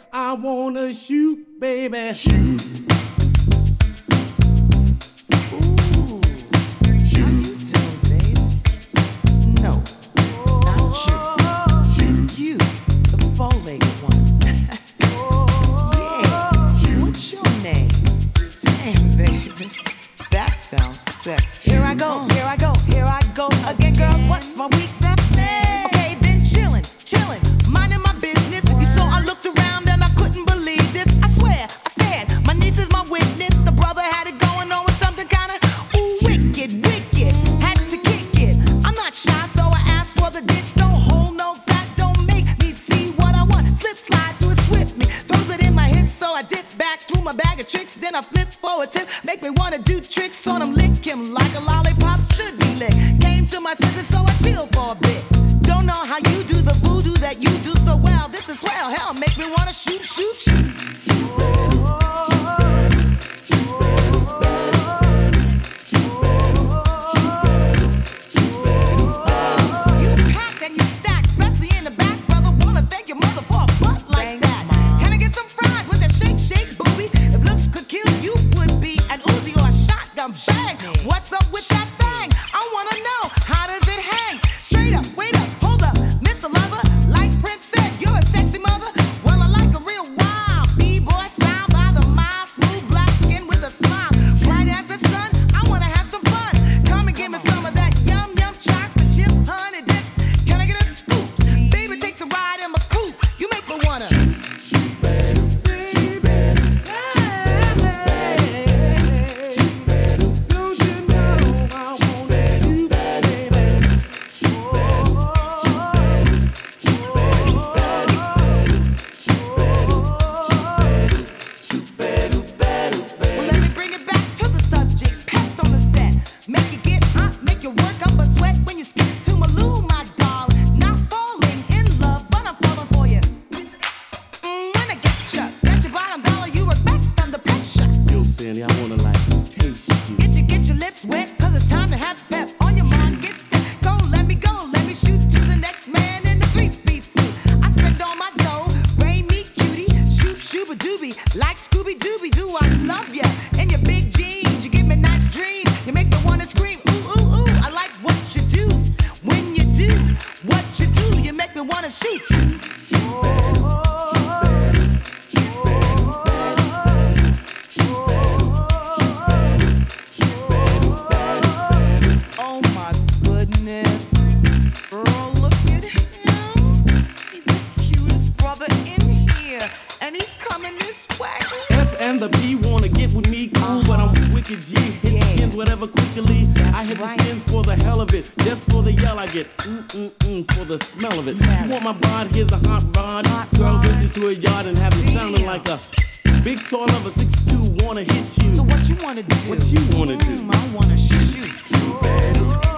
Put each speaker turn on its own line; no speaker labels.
I wanna shoot, baby. Shoot.
Ooh. Shoot. How you doing, baby? No, not you. Shoot. You, the bow-legged one. Yeah. Shoot. What's your name? Damn, baby. That sounds sexy. Here I go, here I go, here I go again, girls. What's my weakness? Okay, then chillin', minding my business. You saw I looked around and I couldn't believe this. I swear, I stared. My niece is my witness. The brother had it going on with something kinda wicked. Had to kick it. I'm not shy, so I asked for the ditch. Don't hold no flat, don't make me see what I want. Slip, slide through it with me. Throws it in my hips, so I dip back through my bag of tricks. Then I flip for a tip. Make me wanna do tricks on him, lick him like a lollipop should be licked. Came to my senses, so I chill for a bit. Don't know how you do the voodoo that you do so well. This is swell, hell, make me wanna shoot. You packed and you stacked, especially in the back, brother. Wanna thank your mother for a butt like that. Can I get some fries with that shake, booby? If looks could kill, you would be an Uzi or a shotgun bang. What's up with that thing? I wanna know, how does it hang? Straight up, wait up, hold up, Mr. Lover. Like Prince said, you're a sexy mother. Well, I like a real wild B-boy style by the mile. Smooth black skin with a smile. Bright as the sun, I wanna have some fun. Come and give me some of that yum chocolate chip honey dip. Can I get a scoop? Baby takes a ride in my coupe. You make me wanna. Well, let me bring it back to the subject. Pets on the set. Make you get hot, make you work up a sweat when you skip to my loo, my darling. Not falling in love, but I'm falling for you. When I get you, bet your bottom dollar you are best under pressure.
Yo, Sandy, I wanna like taste you.
Get your lips wet, cause it's time to have pep on your mind. Get set, go, let me shoot to the next man in the 3-piece suit. I spend all my dough, brain me cutie, shoot shooba doobie, like Scooby Dooby Doo. I love ya in your big jeans, you give me nice dreams, you make me wanna scream. Ooh, I like what you do. When you do what you do, you make me wanna shoot. Oh my goodness. Girl, look at him. He's the cutest brother in here. And he's coming this way.
S and the P wanna get with me, cool, but I'm wicked G. Hit skins, whatever quickly. I hit
right.
the skins for the hell of it. Just for the yell I get, for the smell of it. You want my bod? Here's a hot rod. 12 inches to a yard and have it sounding like a big tall of a 6'2", wanna hit you.
So what you wanna do?
What you wanna do?
I wanna shoot.